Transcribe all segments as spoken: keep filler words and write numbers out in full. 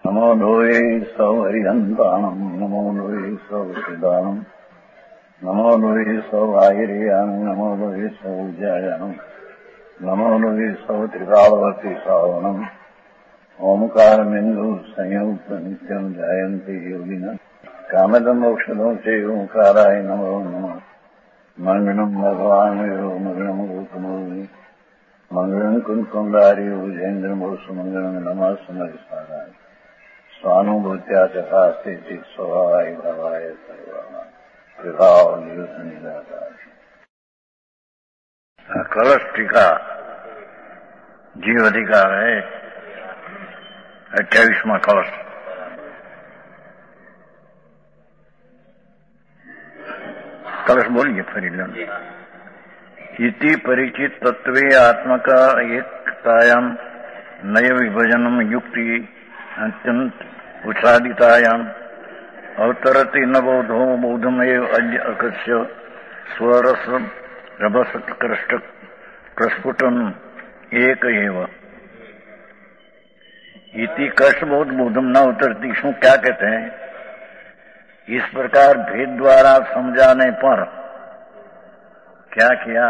नमो लोये सौहरिहन्ताणम् नमो लोये सौहृदानम् नमो लोये सौभागिर्यानम् नमो लोये सौज्यायानम् नमो लोये सौत्रिकालवर्ति सावनम् ओंकारमिन्दु संयुक्त नित्यम् जायन्ति योगिनः कामदम् मोक्षदम् च ओंकाराय नमो नमः मंगलम् भगवान् यो मंगलम् गौतमोऽवि मंगलम् कुन्कुण्डारि भुजेन्द्रमोसु मंगलम् नमः समरिसाराय स्वानुभूत्या चकास्ते स्वभावाय भावाय सर्वाणां विभाव निदाकार। कलश टीका जीव अधिकार है अट्ठाईसवां कलश। कलश बोलिए फरीलन। इति परिचित तत्वे आत्मका एकतायां नय विभजनम युक्ति अत्यंत उच्छादितायाम अवतरति न बोधो बोधमेव अद्य अकस्य स्वरस रभस कृष्ट प्रस्फुटन एक एव। इति कष्ट बोध बोधम न उतरती। शू क्या कहते हैं? इस प्रकार भेद द्वारा समझाने पर क्या किया?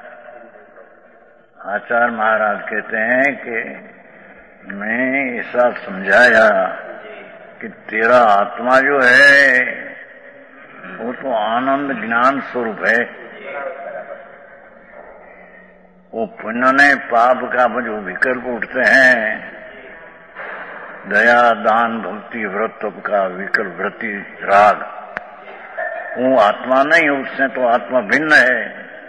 आचार्य महाराज कहते हैं कि मैं ऐसा समझाया कि तेरा आत्मा जो है वो तो आनंद ज्ञान स्वरूप है। वो पुण्य ने पाप का जो विकल्प उठते हैं, दया दान भक्ति व्रत का विकल्प वृत्ति राग, वो आत्मा नहीं, उससे तो आत्मा भिन्न है।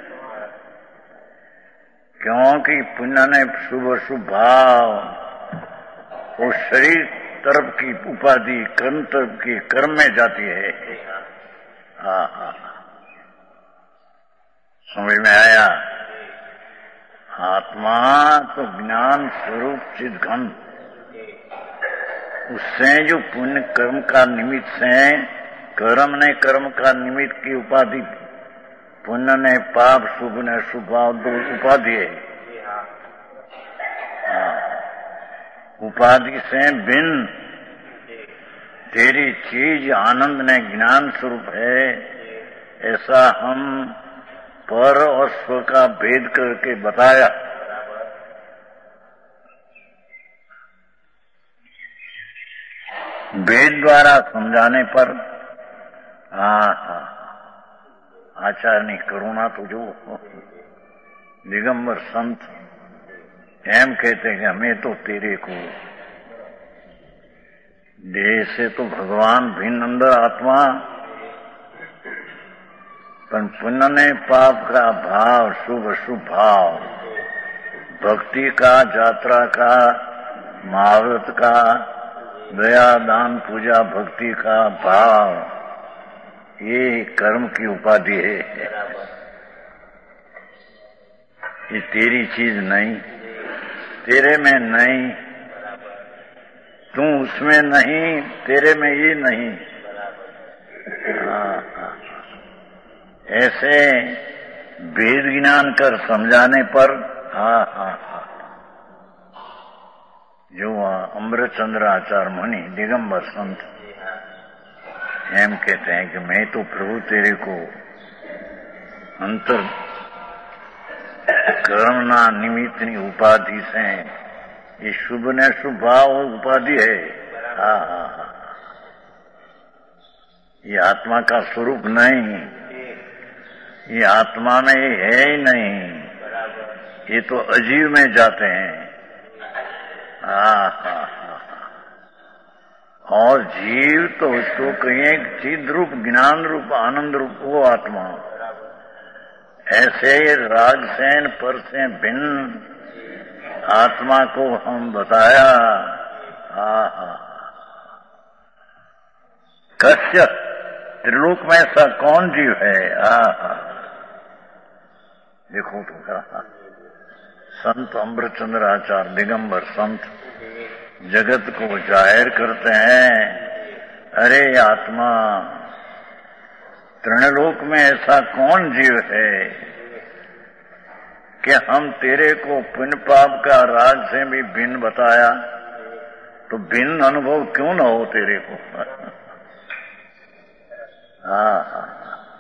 क्योंकि पुण्य ने शुभ शुभ भाव वो शरीर तरफ की उपाधि कर्म तरफ की कर्म में जाती है। हाँ हाँ समझ में आया? आत्मा तो ज्ञान स्वरूप चिद्घन, उससे जो पुण्य कर्म का निमित्त से, कर्म ने कर्म का निमित्त की उपाधि, पुण्य ने पाप शुभ ने शुभ भाव, दो उपाधि है। उपाधि से भिन्न तेरी चीज आनंद ने ज्ञान स्वरूप है। ऐसा हम पर और स्व का भेद करके बताया। भेद द्वारा समझाने पर हाँ हाँ आचार्य ने करुणा तो जो दिगंबर संत एम कहते हैं कि हमें तो तेरे को देह से तो भगवान भिन्न अंदर आत्मा, पर पुण्य ने पाप का भाव शुभ शुभ भाव, भक्ति का यात्रा का महाव्रत का दया दान पूजा भक्ति का भाव, ये कर्म की उपाधि है। ये तेरी चीज नहीं, तेरे में नहीं, तू उसमें नहीं, तेरे में ये नहीं। हाँ, हाँ। ऐसे भेद ज्ञान कर समझाने पर हाँ हाँ हाँ जो अमृतचंद्र आचार्य मुनि दिगंबर संत एम कहते हैं कि मैं तो प्रभु तेरे को अंतर कर्मना निमित्तनी उपाधि से, ये शुभ ने शुभ भाव उपाधि है। हाँ हाँ हाँ ये आत्मा का स्वरूप नहीं, ये आत्मा में है ही नहीं, ये तो अजीव में जाते हैं। हाँ हाँ हाँ और जीव तो उसको कहिए चिद रूप ज्ञान रूप आनंद रूप वो आत्मा। ऐसे रागसेन पर से भिन्न आत्मा को हम बताया। हाँ हाँ कस्य त्रिलोक में ऐसा कौन जीव है? हाँ हाँ देखो तो कहा संत अमृतचंद्र आचार्य दिगंबर संत जगत को जाहिर करते हैं, अरे आत्मा त्रिलोक में ऐसा कौन जीव है कि हम तेरे को पुण्य पाप का राग से भी भिन्न बताया, तो भिन्न अनुभव क्यों ना हो तेरे को? हाँ हाँ,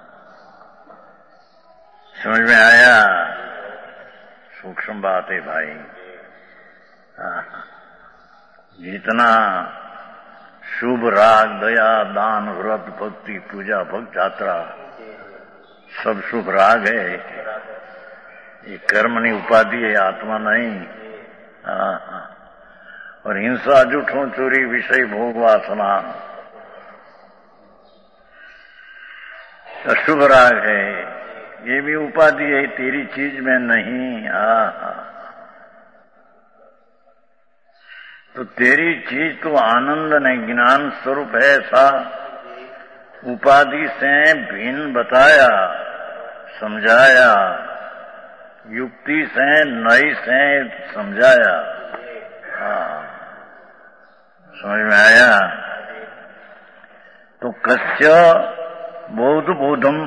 समझ में आया? सूक्ष्म बात है भाई। हाँ, जितना शुभ राग, दया, दान, व्रत, भक्ति, पूजा, भक्त यात्रा सब शुभ राग है। ये कर्मणी उपाधि है, आत्मा नहीं। हाँ हाँ, और हिंसा, जुठों, चोरी, विषय, भोग, वासना अशुभ राग है। ये भी उपाधि है, तेरी चीज में नहीं। हाँ हाँ, तो तेरी चीज तो आनंद नहीं, ज्ञान स्वरूप है। ऐसा उपाधि से भिन्न बताया, समझाया, युक्ति से नई से समझाया। हाँ, समझ में आया? तो कस्य बोध बोधम,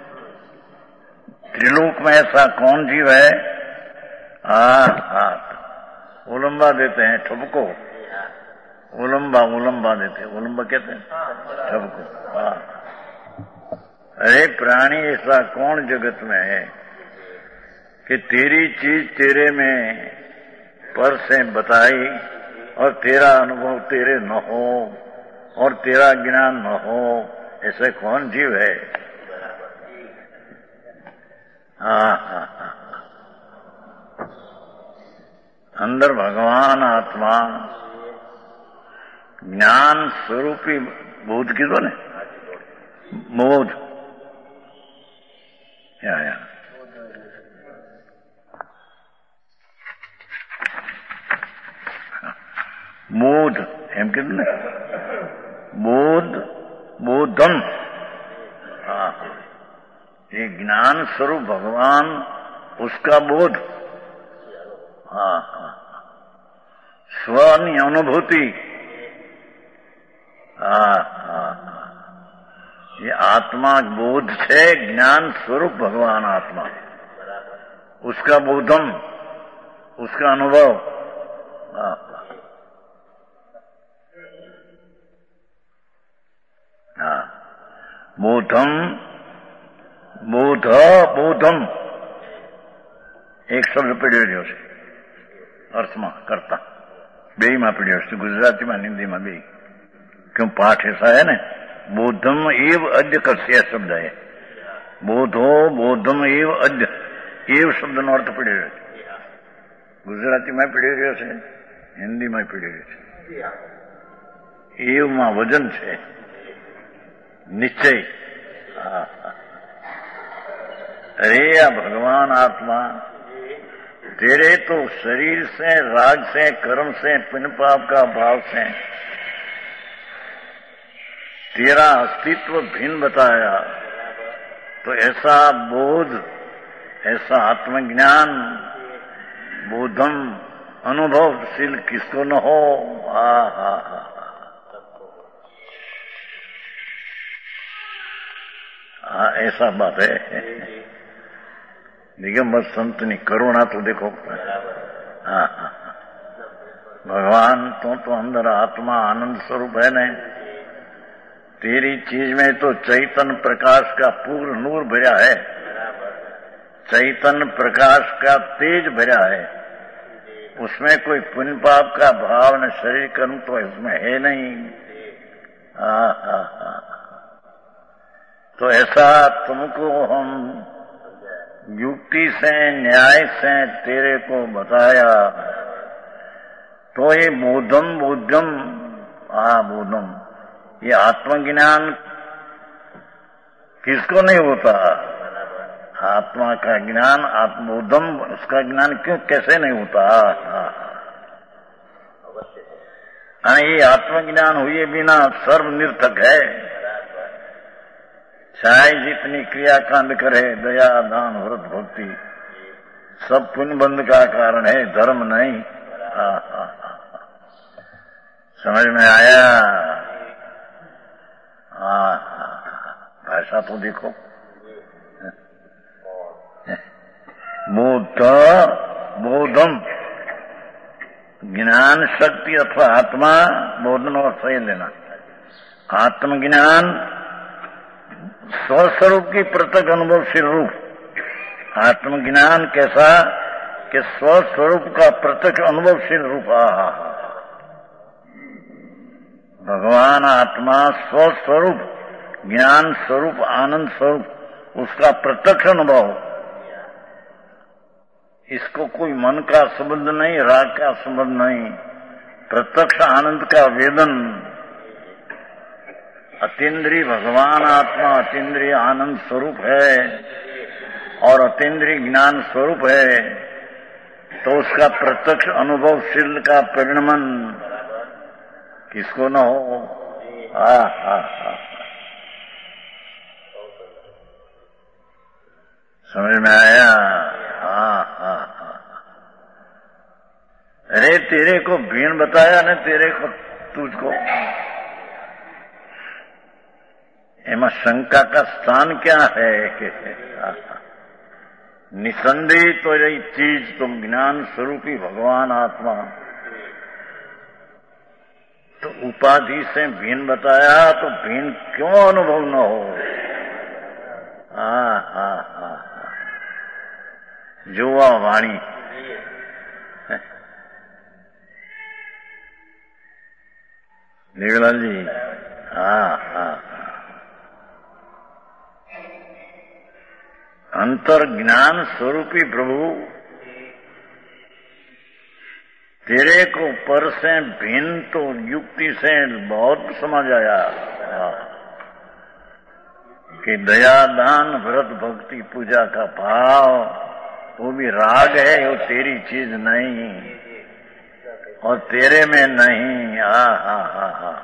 त्रिलोक में ऐसा कौन जीव है? हाँ हाँ, उलंबा देते हैं ठुबको, उलंबा उलंबा देते हैं, उलंबा कहते हैं ठुबको। हाँ, अरे प्राणी ऐसा कौन जगत में है कि तेरी चीज तेरे में पर से बताई और तेरा अनुभव तेरे न हो और तेरा ज्ञान न हो? ऐसे कौन जीव है? हाँ हाँ हाँ, अंदर भगवान आत्मा ज्ञान स्वरूपी बोध की तो ने बोध या, या। बोध एम कितने बोध बोधम। हाँ, ये ज्ञान स्वरूप भगवान, उसका बोध। हाँ हाँ, स्वनी अनुभूति। हाँ हाँ, ये आत्मा बोध से ज्ञान स्वरूप भगवान आत्मा, उसका बोधम, उसका अनुभव। हाँ, हाँ, बोधम बोध बोधम एक शब्द पीड़્યો છે અર્થમાં કરતા બેયમાં પીડ્યો છે, ગુજરાતીમાં हिंदीમાં બે। क्यों पाठ ऐसा है ना, बोधम एव अद्य कस्य शब्द है, बोधो बोधम एव अद्य, एव शब्द नो अर्थ पीड़્યો છે। ગુજરાતીમાં પીડ્યો છે, हिंदीમાં પીડ્યો છે। એવમાં વજન છે, निश्चय। अरे या भगवान आत्मा, तेरे तो शरीर से, राग से, कर्म से, पुण्य पाप का भाव से तेरा अस्तित्व भिन्न बताया। तो ऐसा बोध, ऐसा आत्मज्ञान, बोधम अनुभवशील किसको न हो? हा हा हा, हाँ, ऐसा बात है। निगम संत ने करुणा तो देखो। हाँ हाँ, भगवान तो तो अंदर आत्मा आनंद स्वरूप है न, तेरी चीज में तो चैतन्य प्रकाश का पूर्ण नूर भरा है, चैतन्य प्रकाश का तेज भरा है। उसमें कोई पुण्य पाप का भाव न शरीर कर्म तो इसमें है नहीं। हाँ हाँ हाँ, तो ऐसा तुमको हम युक्ति से, न्याय से तेरे को बताया। तो ये बोधम बोधम, आ बोधम, ये आत्मज्ञान किसको नहीं होता? आत्मा का ज्ञान, आत्मबोधम, उसका ज्ञान क्यों, कैसे नहीं होता? ये आत्मज्ञान हुए बिना सर्व निर्थक है। चाहे जितनी क्रियाकांड करे, दया, दान, व्रत, भक्ति, सब पुण्य बंध का कारण है, धर्म नहीं। आ, आ, आ, समझ में आया? हाँ, भाषा तो देखो, बोध बोधम, ज्ञान शक्ति अथवा आत्मा बोधन और सही लेना। आत्मज्ञान स्वस्वरूप की पृथक अनुभवशील रूप। आत्मज्ञान कैसा कि स्वस्वरूप का प्रत्यक्ष अनुभवशील रूप। आहा, भगवान आत्मा स्वस्वरूप ज्ञान स्वरूप आनंद स्वरूप उसका प्रत्यक्ष अनुभव। इसको कोई मन का संबंध नहीं, राग का संबंध नहीं, प्रत्यक्ष आनंद का वेदन। अतीन्द्रिय भगवान आत्मा अतीन्द्रिय आनंद स्वरूप है और अतीन्द्रिय ज्ञान स्वरूप है, तो उसका प्रत्यक्ष अनुभवशील का परिणमन किसको न हो। आ, आ, आ, समझ में आया? हाँ हाँ हाँ। अरे तेरे को भीन बताया ना, तेरे को तुझको एमा शंका का स्थान क्या है कि निसंदेह तो यही चीज तुम ज्ञान स्वरूपी भगवान आत्मा, तो उपाधि से भीन बताया तो भीन क्यों अनुभव न हो। हाँ हाँ हाँ जुआ वाणी निगला जी। हाँ हाँ अंतर ज्ञान स्वरूपी प्रभु तेरे को पर से भिन्न तो युक्ति से बहुत समझ आया कि दया दान व्रत भक्ति पूजा का भाव वो भी राग है, वो तेरी चीज नहीं और तेरे में नहीं। हा हा हा हा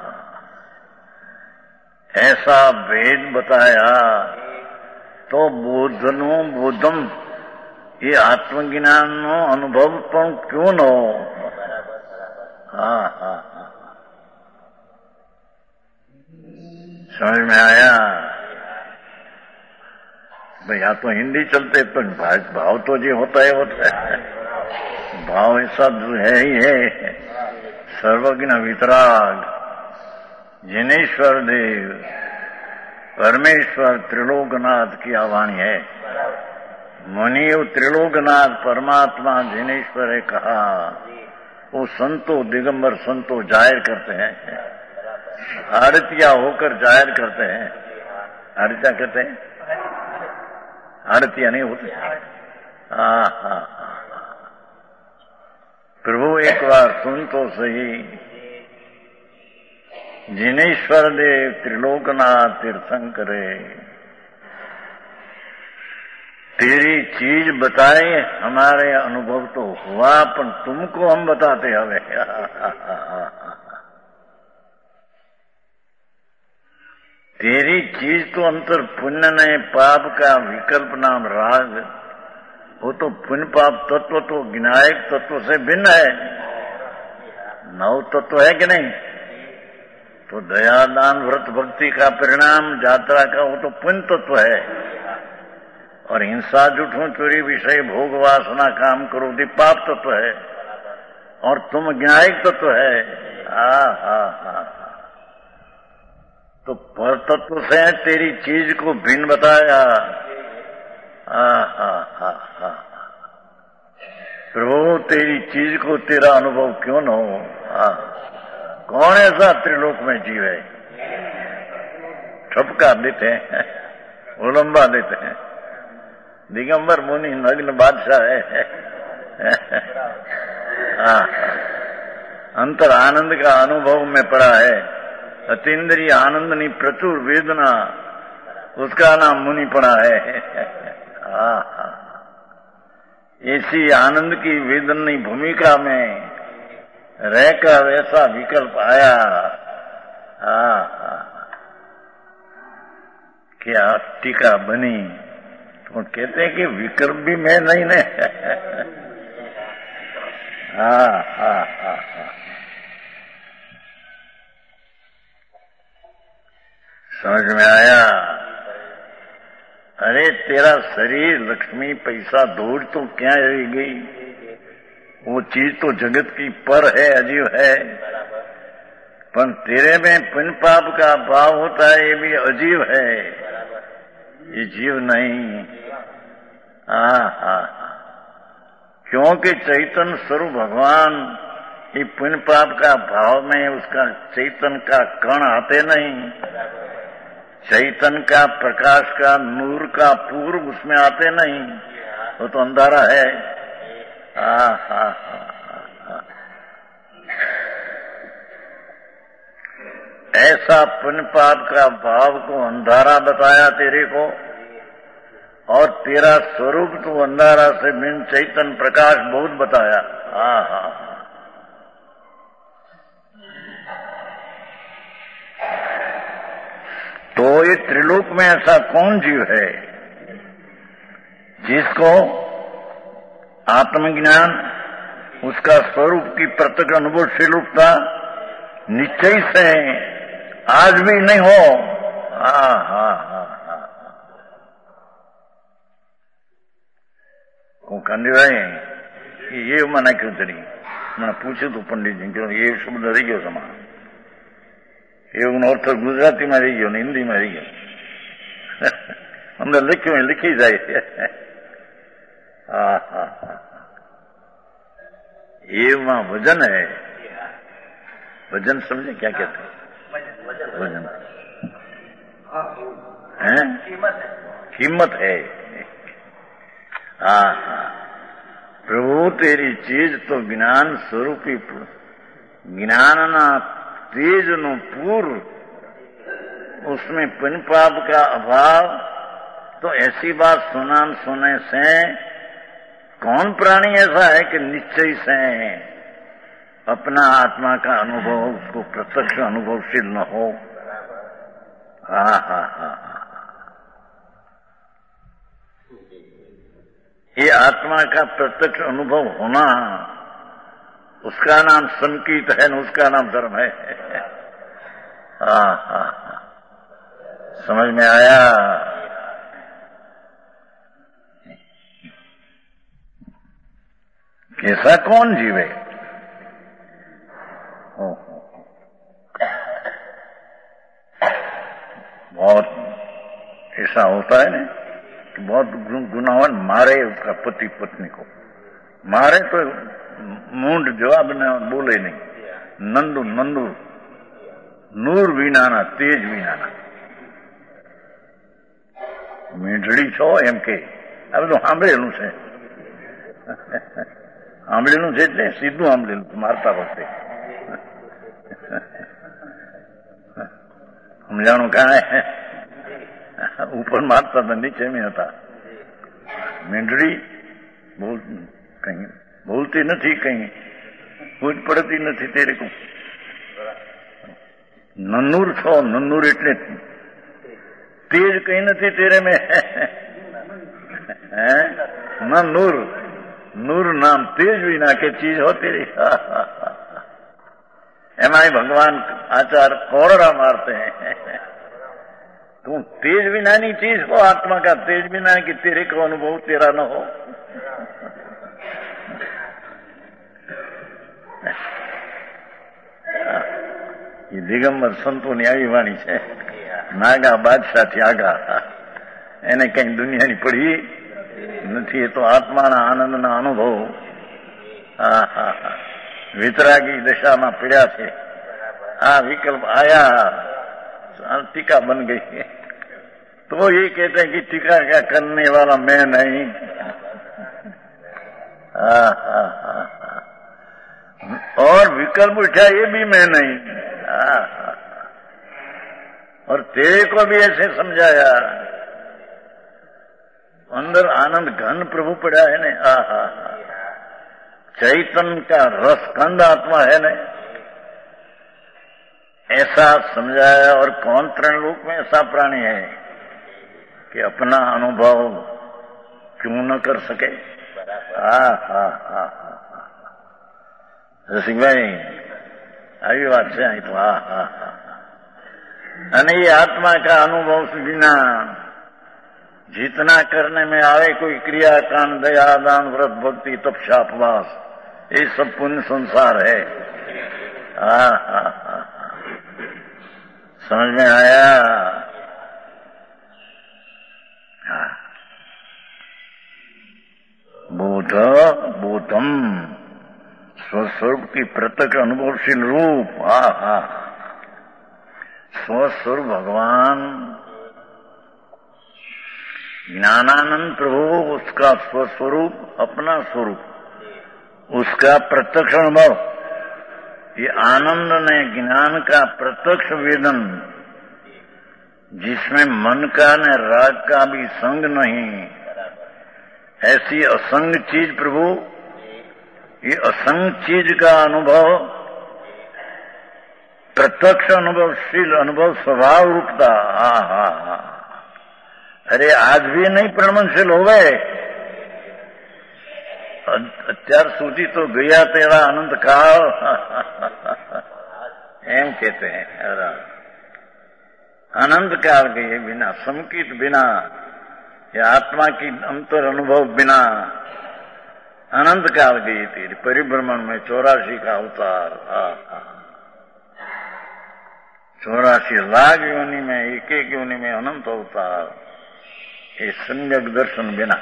ऐसा भेद बताया तो बोधनो बोधम ये आत्मज्ञान नो अनुभव पण क्यों न हो। हाँ हाँ हाँ समझ में आया भाई। यहाँ तो हिंदी चलते तो भाव तो जी होता है होता है, भाव ऐसा है ही है। सर्वज्ञ वितराग जिनेश्वर देव परमेश्वर त्रिलोकनाथ की आवाणी है। मुनिव त्रिलोकनाथ परमात्मा जिनेश्वर है कहा, वो संतो दिगंबर संतो जाहिर करते हैं, आरतिया होकर जाहिर करते हैं। आरतिया कहते हैं, आरतिया नहीं होते। हाँ हाँ प्रभु एक बार सुन तो सही, जिनेश्वर देव त्रिलोकनाथ तीर्थंकरे तेरी चीज बताए हमारे अनुभव तो हुआ पर तुमको हम बताते हवे। तेरी चीज तो अंतर पुण्य नहीं पाप का विकल्प नाम राग, वो तो पुण्य पाप तत्व तो विनायक तत्व से भिन्न है। नव तत्व है कि नहीं? तो दया दान व्रत भक्ति का परिणाम यात्रा का वो तो पुण्य तत्व है, और हिंसा जुठों चोरी विषय भोग वासना काम करो दी पाप तत्व है, और तुम ज्ञायक तत्व है। हा हा हा तो पर तत्व से तेरी चीज को भिन्न बताया। हा हा हा हा प्रभु तेरी चीज को तेरा अनुभव क्यों न हो। हा कौन ऐसा त्रिलोक में जीव है? ठपका देते हैं, उलंबा देते हैं, दिगंबर मुनि नग्न बादशाह है। हाँ अंतर आनंद का अनुभव में पड़ा है, अतीन्द्रिय आनंद नहीं प्रचुर वेदना, उसका नाम मुनि पड़ा है। हाँ हाँ ऐसी आनंद की वेदनी भूमिका में रहकर ऐसा विकल्प आया। हाँ हाँ क्या टीका बनी, तो कहते हैं कि विकल्प भी मैं नहीं ने। हाँ हाँ हाँ हाँ समझ में आया? अरे तेरा शरीर लक्ष्मी पैसा दौड़ तो क्या रह गई, वो चीज तो जगत की पर है, अजीव है, पर तेरे में पुण्य पाप का भाव होता है, ये भी अजीव है, ये जीव नहीं। हाँ हाँ, क्योंकि चैतन्य स्वरूप भगवान ये पुण्य पाप का भाव में उसका चैतन्य का कण आते नहीं, चैतन्य का प्रकाश का नूर का पूर्व उसमें आते नहीं, वो तो अंधारा है। हा हा हा, ऐसा पुण्य पाप का भाव को अंधारा बताया तेरे को, और तेरा स्वरूप तो अंधारा से बिन चैतन्य प्रकाश बहुत बताया। हा हा, तो ये त्रिलोक में ऐसा कौन जीव है जिसको आत्मज्ञान, उसका स्वरूप की प्रत्यक्ष अनुभवशीलता निश्चय से आज भी नहीं हो। हा हा हा हा, હું કાંડી ભાઈ એ માં નાખ્યું તરી મને પૂછ્યું તું પંડિતજી કે એ શબ્દ રહી ગયો તમા એવું અર્થ ગુજરાતીમાં રહી ગયો ને હિન્દીમાં રહી ગયો, અંદર લખ્યું લીખી જાય। હા હા હા, એમાં વજન है, वजन समझे क्या कहते हैं? वजन है, कीमत है। हाँ हाँ, प्रभु तेरी चीज तो ज्ञान स्वरूपी ज्ञान ना तेज नो पूर्व, उसमें पुण्य पाप का अभाव, तो ऐसी बात सुना सुने से कौन प्राणी ऐसा है कि निश्चय से अपना आत्मा का अनुभव उसको प्रत्यक्ष अनुभवशील न हो। हा हा हा, ये आत्मा का प्रत्यक्ष अनुभव होना, उसका नाम संकीत है न उसका नाम धर्म है। हा हा, समझ में आया? कैसा कौन जीवे? बहुत ऐसा होता है ना कि बहुत गुनाहन मारे उसका पति पत्नी को, मारे तो मूंड जवाब न बोले नहीं, नंदू नंदू नूर विनाना तेज विनाना मींढड़ी छो एम के આ બધું સાંભળેલું છે, સાંભળેલું છે એટલે સીધું સાંભળેલું મારતા વખતે સમજાણું કાંઈ ऊपर मारता था नीचे में था। मींढड़ी बोल कहीं बोलती नहीं, कहीं कुछ पड़ती नहीं तेरे को। नन्नूर छो, नन्नूर એટલે तेज कहीं नहीं तेरे में है न नूर, नूर नाम तेज भी ना के चीज हो तेरी। एम आई भगवान आचार कोरड़ा मारते हैं, तू तेज बिना नहीं चीज हो, आत्मा का तेज बिना कि तेरे को अनुभव तेरा न हो। ये दिगंबर संतो ની આવી વાણી છે, નાગા બાદશાહ થી આગા, એને કઈ દુનિયાની પડી નથી, એ તો આત્માના આનંદના અનુભવ। હા હા હા, વિતરાગી દશામાં પીડ્યા છે, આ વિકલ્પ આયા, टीका बन गई है, तो ये कहते हैं कि टीका क्या करने वाला मैं नहीं। हा हा हा, और विकल्प उठा ये भी मैं नहीं। हा हा, और तेरे को भी ऐसे समझाया, अंदर आनंद घन प्रभु पड़ा है ने। हा हा, चैतन्य का रस कंद आत्मा है ने, ऐसा समझाया। और कौन त्रिलोक में ऐसा प्राणी है कि अपना अनुभव क्यों न कर सके? हा हा हा, रसिक भाई આવી વાત છે અહીં તો। હા હા હા, અને ये आत्मा का अनुभव बिना जितना करने में आवे कोई क्रिया कांड दया दान व्रत भक्ति तपस्या उपवास, ये सब पुण्य संसार है। हाँ हाँ हाँ, समझ में आया? हाँ, बोध बोधम स्वस्वरूप की प्रत्यक्ष अनुभवशील रूप। हा हा, स्वस्वरूप भगवान ज्ञानानंद प्रभु, उसका स्वस्वरूप अपना स्वरूप, उसका प्रत्यक्ष अनुभव, ये आनंद ने ज्ञान का प्रत्यक्ष वेदन, जिसमें मन का न राग का भी संग नहीं, ऐसी असंग चीज प्रभु, ये असंग चीज का अनुभव, प्रत्यक्ष अनुभवशील अनुभव स्वभाव रूपता। हा हा हा, अरे आज भी नहीं प्रमाणशील हो गए, અત્યાર સુધી તો ગયા તેરા અનંત કાળ એમ કહેते हैं। अनंत काल गए बिना संकित, बिना या आत्मा की अंतर अनुभव बिना अनंत काल गई थी परिभ्रमण में चौरासी का अवतार। चौरासी लाख योनि में एक एक योनि में अनंत अवतार, ये सम्यक दर्शन बिना,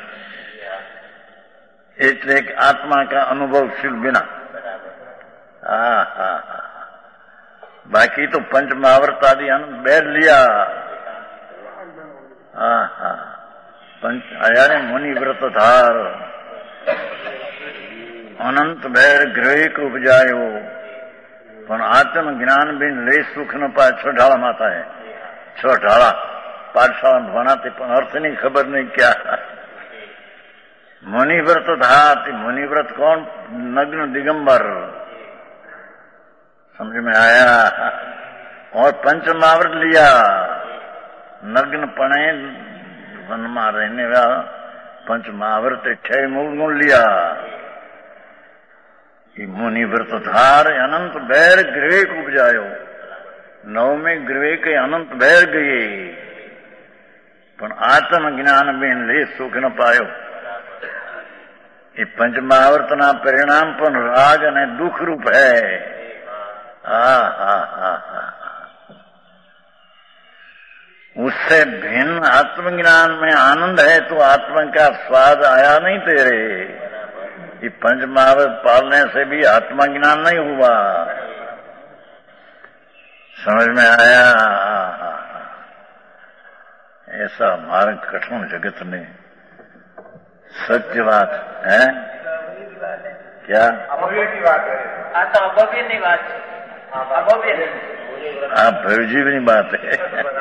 એટલે आत्मा का अनुभवशील बिना। हाँ हाँ हाँ, बाकी तो पंच महावर्त आदि आनंद बैर लिया। हाँ हाँ, पंच आया ने मुनि व्रत धार, अनंत बैर ग्रहिक उपजायो, पण आत्म ज्ञान बिन ले सुख न पाए। छह ढाला माता है, छह ढाला पाठशाला में बनाते, पण अर्थ नहीं खबर नहीं क्या। मुनिव्रत धात, मुनिव्रत कौन? नग्न दिगंबर, समझ में आया? और पंच महाव्रत लिया, नग्न पणे वन में रहने वाला पंच महाव्रत छह मूल गुण लिया। मुनिव्रत धार अनंत बैर ग्रह उपजायो, नौ में ग्रह के अनंत बैर गए, पण आत्म ज्ञान बिन ले सुख न पायो। ये पंच महावर्तना परिणाम पण राग ने दुख रूप है। हा हा हा हा, उससे भिन्न आत्मज्ञान में आनंद है तो आत्मा का स्वाद आया नहीं तेरे। ये पंच महावर्त पालने से भी आत्मा ज्ञान नहीं हुआ, समझ में आया? ऐसा मार्ग कठिन जगत में सत्य बात है क्या? अभव्य की बात है। हाँ तो अभव्य नहीं बात, अभव्य नहीं, हाँ भवजीवनी बात है।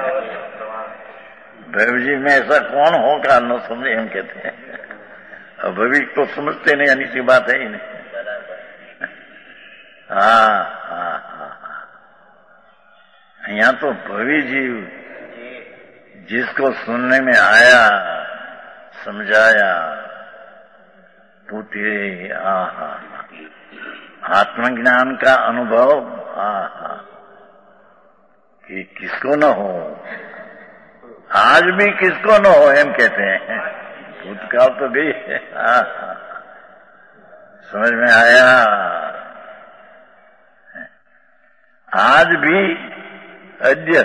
भवजीव में ऐसा कौन होगा न समझे, हम कहते हैं। अभवी तो समझते नहीं, यानी सी बात है ही नहीं। हाँ हाँ हाँ, यहाँ तो भवी जीव जिसको सुनने में आया, समझाया, तो तेरे आहा आत्मज्ञान का अनुभव आहा कि किसको न हो, आज भी किसको न हो, एम कहते हैं। भूतकाल तो गई है। आहा, समझ में आया? आज भी अद्य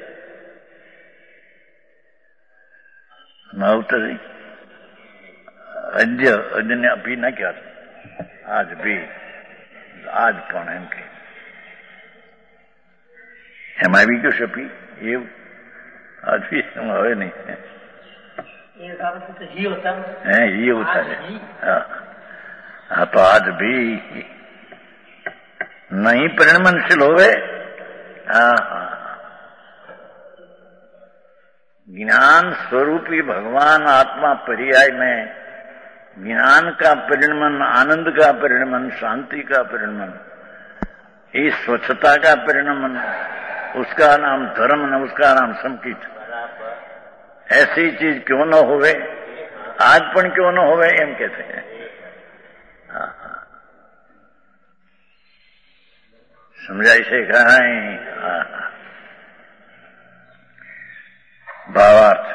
नवतरी अद्य अद्य ने अभी न क्या, आज भी, आज कौन है इनके? એમાં આવી ગયો શપી એવું आज भी હવે नहीं है। ये होता है। हाँ हाँ, तो आज भी नहीं परिणमनशील होवे। हाँ हाँ, ज्ञान स्वरूपी भगवान आत्मा पर्याय में ज्ञान का परिणमन, आनंद का परिणमन, शांति का परिणमन, इस स्वच्छता का परिणमन, उसका नाम धर्म न, उसका नाम संकीट। ऐसी चीज क्यों न होवे, आज पण क्यों न होवे, एम कहते हैं। हाँ हाँ, समझाई से कहां? हाँ हाँ, भावार्थ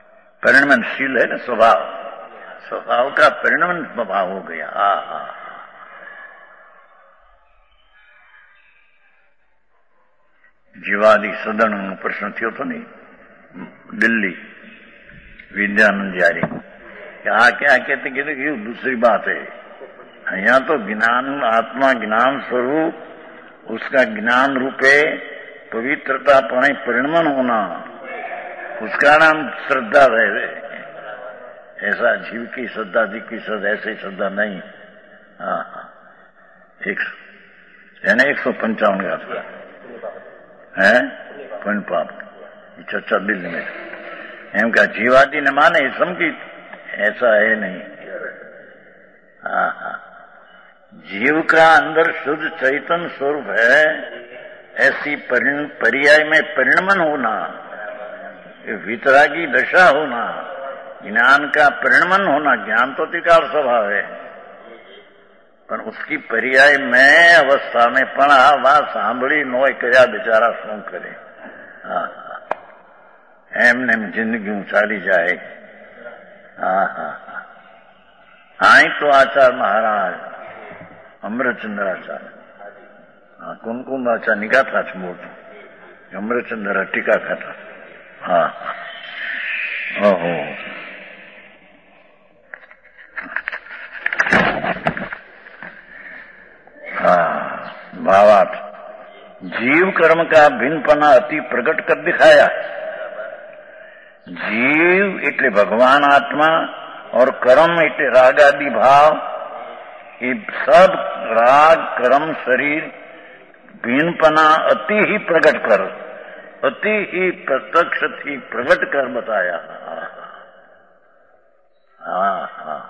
परिणमनशील है ना, स्वभाव, स्वभाव का परिणमन स्वभाव हो गया। हाँ हाँ, जीवादि सदन નો પ્રશ્ન થયો હતો ને दिल्ली विद्यानंद यारी क्या क्या कहते कहते कि दूसरी बात है। यहाँ तो ज्ञान आत्मा ज्ञान स्वरूप उसका ज्ञान रूपे पवित्रता पणे परिणमन होना उसका नाम श्रद्धा है। ऐसा जीव की श्रद्धा जी की श्रद्धा ऐसी श्रद्धा नहीं। हाँ एक यानी एक सौ पंचावन का है पुण्य पाप चर्चा दिल्ली में एम का जीवादि ने माने समझी ऐसा है नहीं। हाँ हाँ जीव का अंदर शुद्ध चैतन्य स्वरूप है ऐसी पर्याय में परिणमन होना वितरागी दशा होना ज्ञान का परिणमन होना ज्ञान तो त्रिकाल स्वभाव है पर उसकी पर्याय में अवस्था में पड़ा वह सांभળી नोय कया बेचारा શું करे। हाँ एमने जिंदगी चाली जाए। हाँ हाँ आई तो आचार्य महाराज अमृतचंद्र आचार्य हाँ कुमकुम आचार्य निगाह था मोट अमृतचंद्र टीका खाता। हाँ ओहो हाँ भावार्थ जीव कर्म का भिन्नपना अति प्रकट कर दिखाया। जीव એટલે भगवान आत्मा और कर्म એટલે राग आदि भाव ये सब राग कर्म शरीर भिन्नपना अति ही प्रकट कर अति ही प्रत्यक्ष थी प्रकट कर बताया। हाँ हाँ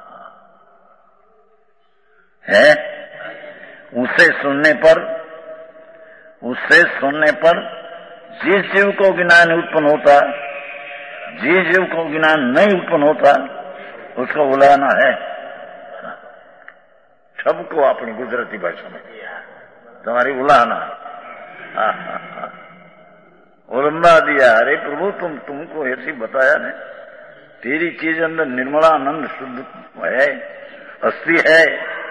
है उसे सुनने पर उससे सुनने पर जिस जीव को ज्ञान उत्पन्न होता जिस जीव को ज्ञान नहीं उत्पन्न होता उसको बुलाना है। सबको अपनी गुजराती भाषा में तुम्हारी बुलाना। उलंबा दिया अरे प्रभु तुम तुमको ऐसी बताया ने तेरी चीज अंदर निर्मलानंद शुद्ध है अस्थि है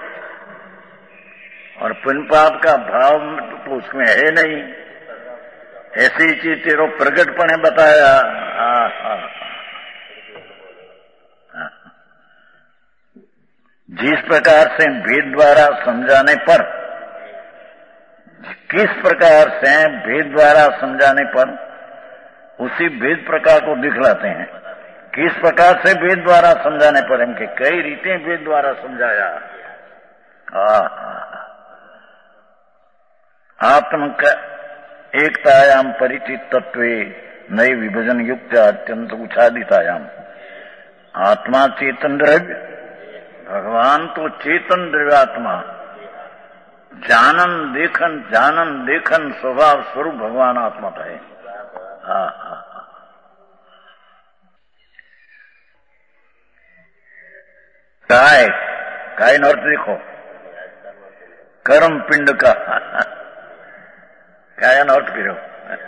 और पुण्य पाप का भाव तो उसमें है नहीं ऐसी चीज तेरो प्रकटपणे बताया। हाँ हाँ जिस प्रकार से भेद द्वारा समझाने पर किस प्रकार से भेद द्वारा समझाने पर उसी भेद प्रकार को दिखलाते हैं। किस प्रकार से भेद द्वारा समझाने पर इनके कई रीतें भेद द्वारा समझाया। आत्म का एकतायाम परिचित तत्वे नए विभजन युक्त अत्यंत उच्छादितायाम आत्मा चेतन द्रव्य भगवान तो चेतन द्रव्यात्मा जानन देखन जानन देखन स्वभाव स्वरूप भगवान आत्मा है। हाँ हाँ काय काय નો अर्थ देखो कर्म पिंड का काय નો अर्थ करो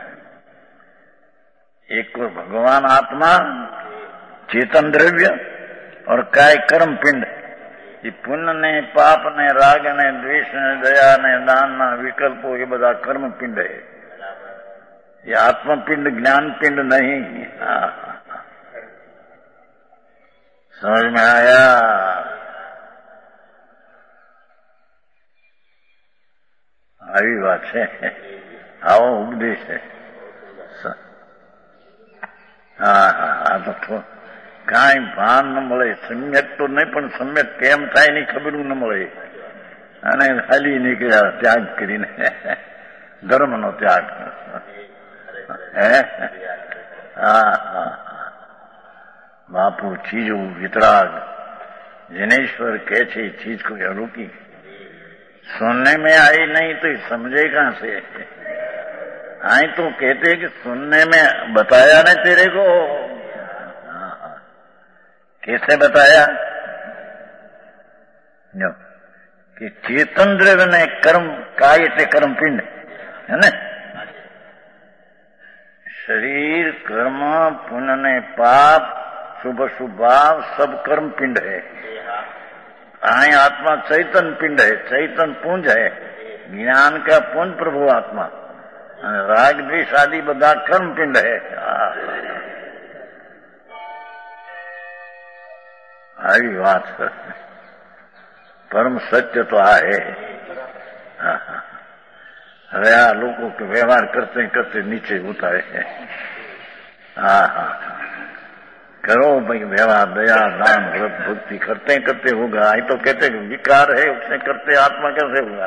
एक को भगवान आत्मा चेतन द्रव्य और काय कर्म पिंड ये पुण्य ने पाप ने राग ने द्वेष ने दया ने दान ना विकल्पो ये बधा कर्म पिंड है। ये आत्म पिंड ज्ञान पिंड नहीं। समझ में आया। આવી વાત છે આવો ઉપદેશ છે। હા હા આ તો કાંઈ ભાન ન મળે સમ્યક તો નહીં પણ સમ્યક કેમ થાય એની ખબર ન મળે અને હાલી નીકળ્યા ત્યાગ કરીને ધર્મનો ત્યાગ। હે હા હા બાપુ ચીજો વિતરાગ जिनेश्वर कैसे चीज को अरूकी सुनने में आई नहीं तो समझे कहां से। आई तो कहते कि सुनने में बताया ना तेरे को। कैसे बताया जो कि चेतन द्रव्य ने कर्म काय એટલે कर्म पिंड है ना शरीर कर्म पुण्य ने पाप शुभ शुभाव सब कर्म पिंड है। आई आत्मा चैतन पिंड है चैतन पुंज है ज्ञान का पुंज प्रभु आत्मा રાગ દ્વેષ આદિ બધા કર્મપિંડ है। આવી વાત પરમ સત્ય તો આ હે। હવે આ લોકો વ્યવહાર કરते करते नीचे उतारे है। हाँ हाँ करो भाई व्यवहार, दया दान व्रत भक्ति करते करते होगा। ये तो कहते विकार है उससे करते आत्मा कैसे होगा?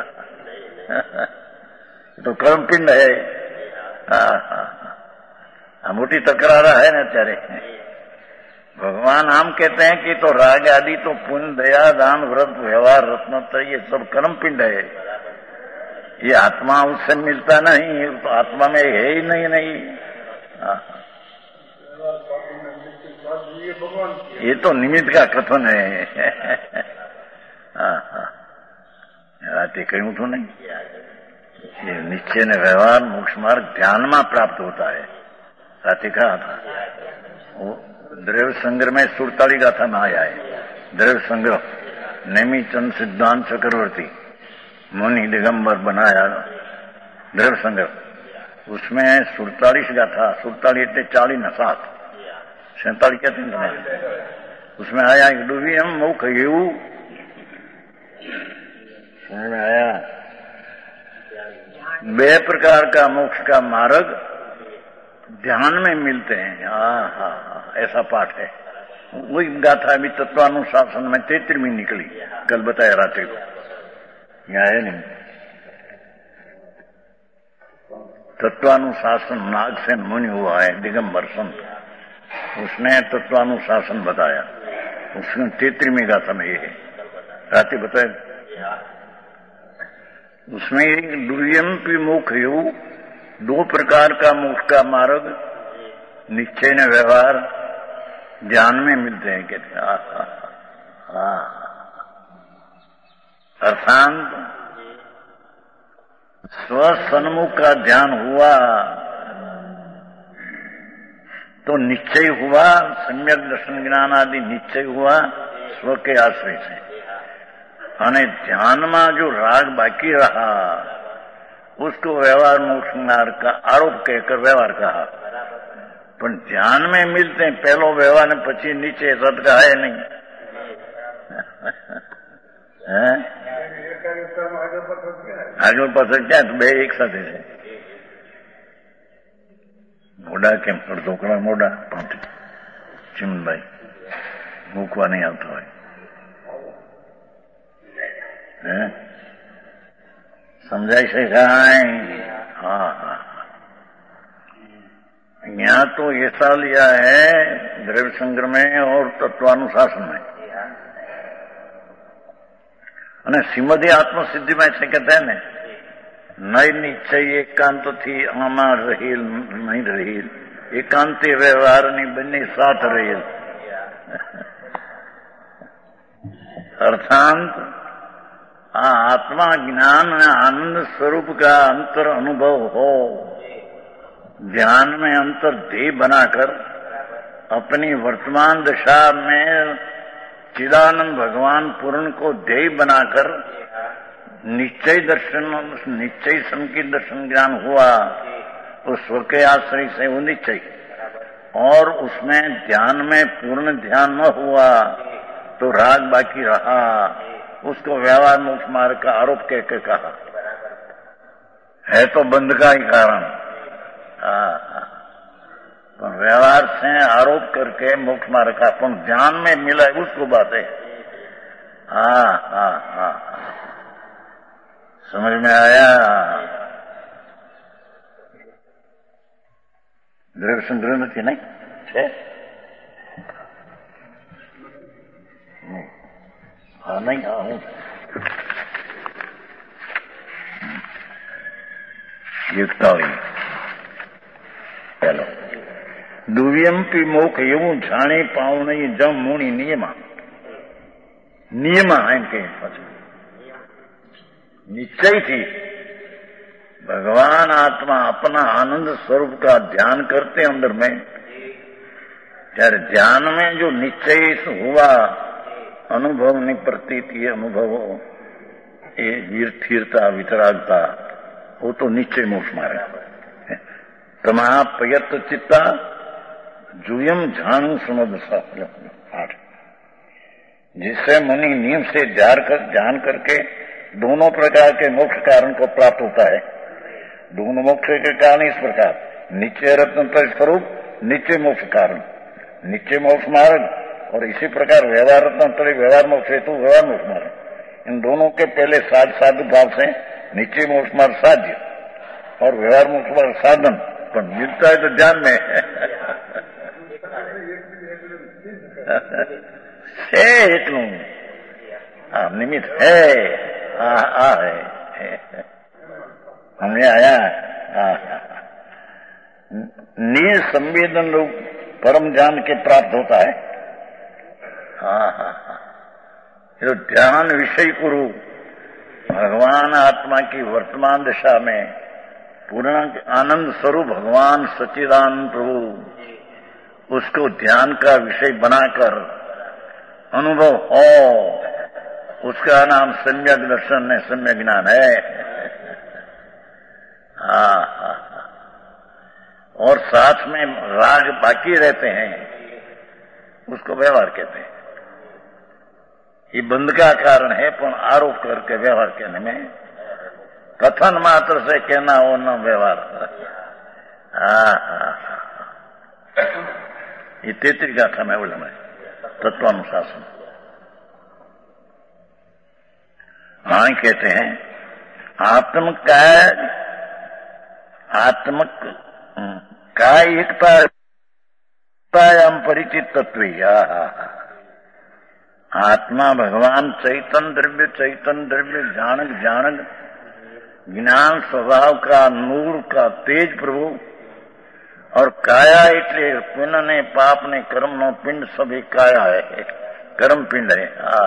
तो कर्म पिंड है। हाँ हाँ मोटी तकरार है ना અત્યારે। भगवान हम कहते हैं कि तो राग आदि तो पुण्य दया दान व्रत व्यवहार रत्नत्र ये सब कर्म पिंड है। ये आत्मा उससे मिलता नहीं, तो आत्मा में है ही नहीं। नहीं ये तो निमित्त का कथन है। हाँ हाँ राते कहूं तो नहीं, ये निश्चय ने व्यवहार मोक्ष मार्ग ध्यान में प्राप्त होता है। राते कहा था वो द्रव्य संग्रह में सुरताली गाथा में आया है। द्रव्य संग्रह नेमी चंद सिद्धांत चक्रवर्ती मुनि दिगंबर बनाया द्रव्य संग्रह, उसमें सुड़तालीस गाथा, सुड़तालीस इतने चालीस न सात सैतालीस कहते हैं। उसमें आया एक डूबी हम मुख यू में आया बे प्रकार का मोक्ष का मार्ग ध्यान में मिलते हैं। हाँ हाँ ऐसा पाठ है। वही गाथा अभी तत्वानुशासन में तैतरवीं निकली, कल बताया रात्रि को। यहाँ है नहीं तत्वानुशासन नागसेन मुनि हुआ है दिगंबर संत, उसने तत्वानुशासन बताया। उसने तैतरवीं गाथा में ये है, रात्रि बताया। उसमें एक दुर्यम्पी मोक्ष यू, दो प्रकार का मोक्ष का मार्ग निश्चय न व्यवहार ध्यान में मिलते हैं कहते हैं। अर्थात स्व सन्मुख का ध्यान हुआ तो निश्चय हुआ, सम्यक दर्शन ज्ञान आदि निश्चय हुआ स्व के आश्रय से। અને ધ્યાનમાં जो राग बाकी रहा उसको व्यवहार मोक्ष मार्ग का आरोप कहकर व्यवहार कहा। पर ध्यान में मिलते हैं पहलो व्यवहार ने पची नीचे सत का है नहीं है? आगे पाછળ ક્યાં તો બે એક સાથે છે। મોડા કેમ ઢોકળા મોડા પાંચ ચિમનભાઈ મૂકવા નહીં આવતા હોય समझाई से हाँ हाँ यहाँ तो ऐसा लिया है द्रव्य संग्रह में और तत्वानुशासन में। અને શ્રીમદી આત્મસિદ્ધિ में ऐसे कहते हैं नई निश्चय एकांत थी आमा रहेल नहीं रहेल एकांते व्यवहार ની બંને સાથ रहेल। अर्थात आत्मा ज्ञान आनंद स्वरूप का अंतर अनुभव हो, ध्यान में अंतर ध्येय बनाकर अपनी वर्तमान दशा में चिदानंद भगवान पूर्ण को ध्येय बनाकर निश्चय दर्शन निश्चय सन की दर्शन ज्ञान हुआ तो स्व के आश्रय से वो निश्चय, और उसमें ध्यान में पूर्ण ध्यान न हुआ तो राग बाकी रहा, उसको व्यवहार मोक्ष मार्ग का आरोप कहकर कहा है तो बंध का ही कारण। तो व्यवहार से आरोप करके मोक्ष मार्ग का अपन ध्यान में मिला है उसको बात है। हाँ हाँ हाँ समझ में आया? द्रव्य संग्रह में थी नहीं है? हाँ नहीं हाँ हूँ युक्तावली चलो दुव्यम्पी मोख એવું જાણે પાઉ નહીં જમ મૂણી નિયમા નિયમા એમ કે પાછું निश्चय थी भगवान आत्मा अपना आनंद स्वरूप का ध्यान करते अंदर में, ત્યારે ध्यान में जो निश्चय हुआ अनुभव ની प्रतीति अनुभव ये स्थिरता वितरागता वो तो निश्चय मोक्ष मार्ग। प्रमापयत चित्ता जूयम झाणु सुमद आठ, जिससे मुनि नीम से ध्यान कर ध्यान करके दोनों प्रकार के मोक्ष कारण को प्राप्त होता है। दोनों मोक्ष के कारण इस प्रकार निश्चय रत्न स्वरूप निश्चय मोक्ष कारण, निश्चय मोक्ष मार्ग और इसी प्रकार व्यवहार रत्न व्यवहार मोक्ष हेतु व्यवहार मोक्ष मार्ग, इन दोनों के पहले साध साधु भाव से निश्चय मोक्ष मार्ग साध्य और व्यवहार मोक्ष मार्ग साधन, पर मिलता है तो ध्यान में છે એટલું આ નિમિત્ત હે આ આ હે हमने आया निसंवेदन लोग परम ज्ञान के प्राप्त होता है। हाँ हाँ हाँ, तो ध्यान विषय गुरु भगवान आत्मा की वर्तमान दशा में पूर्ण आनंद स्वरूप भगवान सच्चिदानंद प्रभु, उसको ध्यान का विषय बनाकर अनुभव हो, उसका नाम सम्यक दर्शन है, सम्यक ज्ञान है। हाँ हाँ, और साथ में राग बाकी रहते हैं, उसको व्यवहार कहते हैं। ये बंध का कारण है, पर आरोप करके व्यवहार कहने में, कथन मात्र से कहना हो न व्यवहार। हाँ हाँ, ये तेतरी गाथा में बोला मैं तत्वानुशासन। हाँ कहते हैं आत्म का आत्मक का एकतायाम परिचित तत्व, आत्मा भगवान चैतन्य द्रव्य, चैतन्य द्रव्य जानक जानक ज्ञान स्वभाव का नूर का तेज प्रभु, और काया એટલે પુण्य ने पाप ने कर्म नो पिंड सभी काया है, कर्म पिंड है। हाँ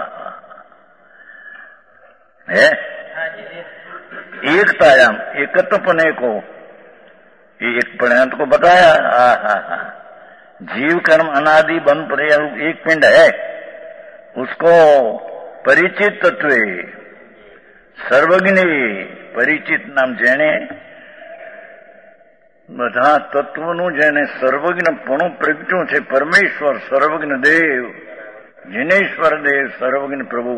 है एकतायाम एकत्वपने को, एक पर्यंत को बताया। हाँ हाँ हाँ, जीव कर्म अनादि बन पर्याय एक पिंड है, उसको परिचित तत्व सर्वज्ञ परिचित नाम जेने બધા તત્વનું જેને સર્વજ્ઞપણું પ્રગટ્યું છે પરમેશ્વર સર્વજ્ઞ દેવ, જીનેશ્વર દેવ સર્વજ્ઞ પ્રભુ,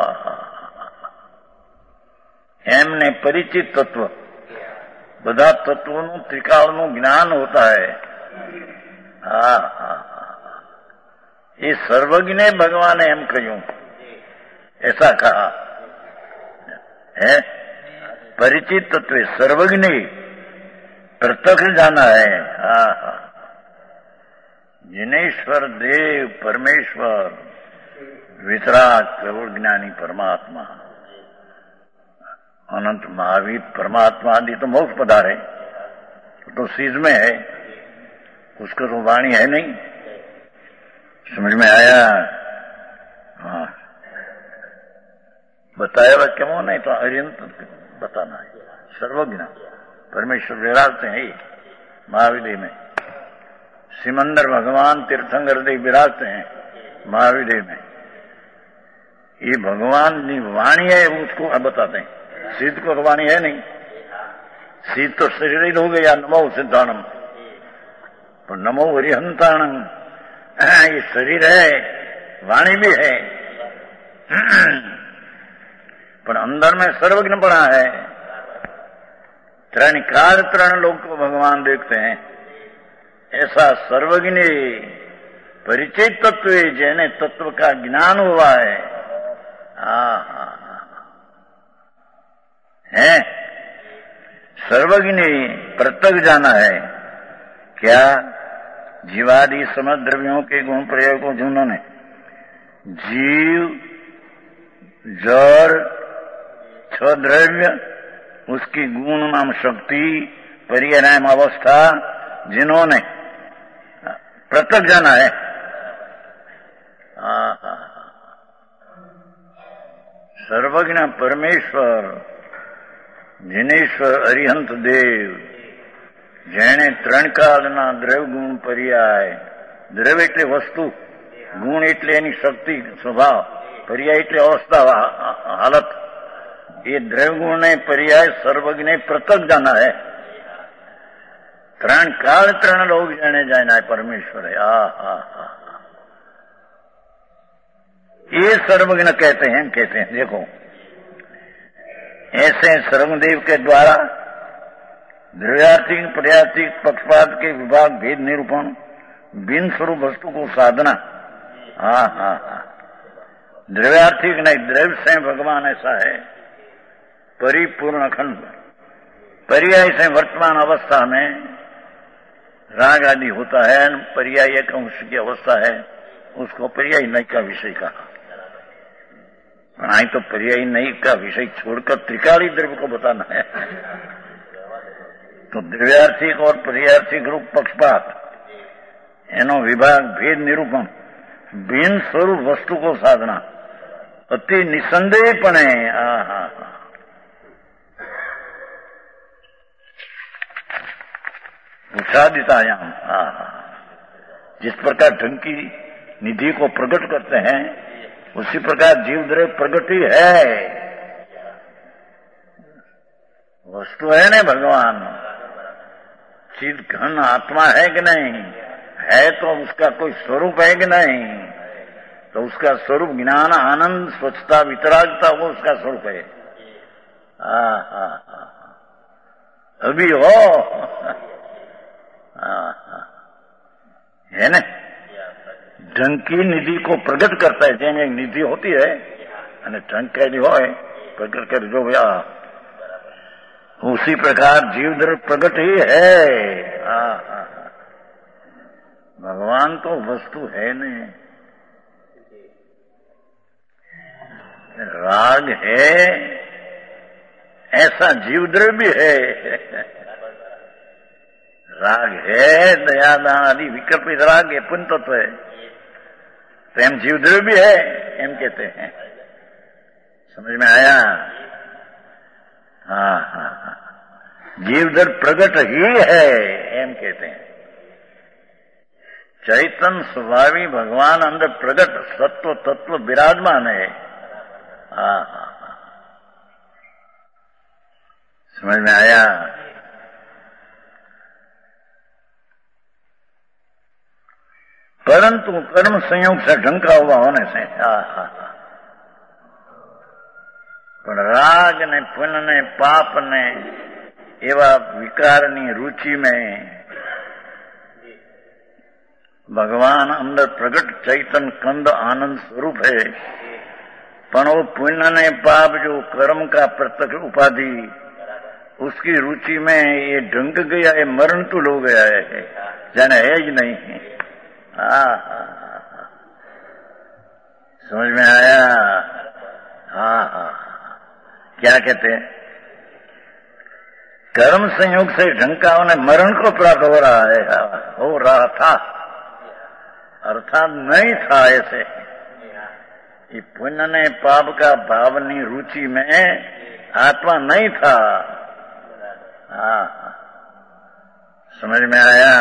એમને પરિચિત તત્વ, બધા તત્વોનું ત્રિકાળનું જ્ઞાન હોતા है। હા હા, ये सर्वज्ञ भगवान ने एम कहूं, ऐसा कहा है। परिचित तत्व सर्वज्ञ प्रत्यक्ष जाना है। हाँ हाँ, जिनेश्वर देव परमेश्वर वितराग प्रभु ज्ञानी परमात्मा अनंत महावीर परमात्मा आदि तो मोक्ष पदार है, तो सीध में है, उसको तो वाणी है नहीं। समझ में आया? हाँ, बताया हुआ क्यों नहीं, तो अर्यंत बताना है। सर्वज्ञ परमेश्वर विराजते हैं महाविदय में, सिमंदर भगवान तीर्थंकर देव विराजते हैं महाविदय में। ये भगवान की वाणी है, उसको अब बताते हैं। सिद्ध को तो वाणी है नहीं, सिद्ध तो शरीर हो गया नमो सिद्धाणम, पर नमो हरिहंताणम ये शरीर है, वाणी भी है, पर अंदर में सर्वज्ञ पड़ा है। त्रण काल त्रण लोग को भगवान देखते हैं, ऐसा सर्वज्ञ परिचित तत्व जिन्हें तत्व का ज्ञान हुआ है। हाँ हाँ है, सर्वज्ञ प्रत्यक्ष जाना है। क्या? जीवादि समस्त द्रव्यों के गुण प्रयोगों जिन्होंने जीव जड़ छ द्रव्य उसकी गुण नाम शक्ति पर्याय नाम अवस्था जिन्होंने प्रत्यक्ष जाना है। सर्वज्ञ परमेश्वर जिनेश्वर अरिहंत देव, જેણે ત્રણ કાળના દ્રવ્ય ગુણ પર્યાય, દ્રવ્ય એટલે વસ્તુ, ગુણ એટલે એની શક્તિ સ્વભાવ, પર્યાય એટલે અવસ્થા હાલત, ये द्रव्य गुण ने पर्याय सर्वज्ञ ने पृथक जाना है। ત્રણ કાળ ત્રણ લોગ જાણે જાય ના પરમેશ્વર है। आ हा हा ये सर्वज्ञ कहते हैं कहते हैं देखो ऐसे सर्वदेव के द्वारा द्रव्यार्थिक पर्यार्थिक पक्षपात के विभाग भेद निरूपण बिन स्वरूप वस्तु को साधना। हाँ हाँ हाँ द्रव्यार्थिक नहीं द्रव्य से भगवान ऐसा है परिपूर्ण अखंड पर्याय से वर्तमान अवस्था में राग आदि होता है पर्याय एक अंश की अवस्था है उसको पर्याय नहीं का विषय कहा। आई तो पर्याय नहीं का विषय छोड़कर त्रिकाली द्रव्य को बताना है तो द्रव्यार्थिक और पर्यार्थिक रूप पक्षपात एनो विभाग भेद निरूपण बिन स्वरूप वस्तु को साधना अति निसंदेहपणे। आ हा हा उच्छादितायाम। हाँ हाँ जिस प्रकार ढंग की निधि को प्रकट करते हैं उसी प्रकार जीव द्रव्य प्रकट ही है वस्तु है न भगवान चिद घन आत्मा है कि नहीं है तो उसका कोई स्वरूप है कि नहीं तो उसका स्वरूप ज्ञान आनंद स्वच्छता वितरागता वो उसका स्वरूप है। हाँ हाँ हाँ अभी हो है न ढंग की निधि को प्रकट करता है जेम एक निधि होती है અને ढंग कैली हो प्रकट कर जो भैया उसी प्रकार जीव द्रव्य प्रकट ही है। आ, आ, भगवान तो वस्तु है नहीं राग है ऐसा जीव द्रव्य भी है राग है दयादान आदि विकल्पित राग है पुण्य तत्व है प्रेम जीव द्रव्य भी है एम कहते हैं। समझ में आया? हाँ हाँ हाँ जीव द्रव्य प्रकट ही है एम कहते हैं। चैतन्य स्वभावी भगवान अंदर प्रकट सत्व तत्व विराजमान है। हाँ हाँ हाँ समझ में आया? परंतु कर्म संयोग से ढंका हुआ होने से पण राग ने पुण्य ने पाप ने एवं विकारनी रुचि में भगवान अंदर प्रकट चैतन्य कंद आनंद स्वरूप है पण वो पुण्य ने पाप जो कर्म का प्रत्यक्ष उपाधि उसकी रुचि में ये ढंक गया है मरण तो हो गया है जाने है ही नहीं। हाँ हाँ समझ में आया? हाँ हाँ क्या कहते हैं कर्म संयोग से ढंका उन्हें मरण को प्राप्त हो रहा है हो रहा था अर्थात नहीं था ऐसे ये पुण्य ने पाप का भावनी रुचि में आत्मा नहीं था। हाँ समझ में आया?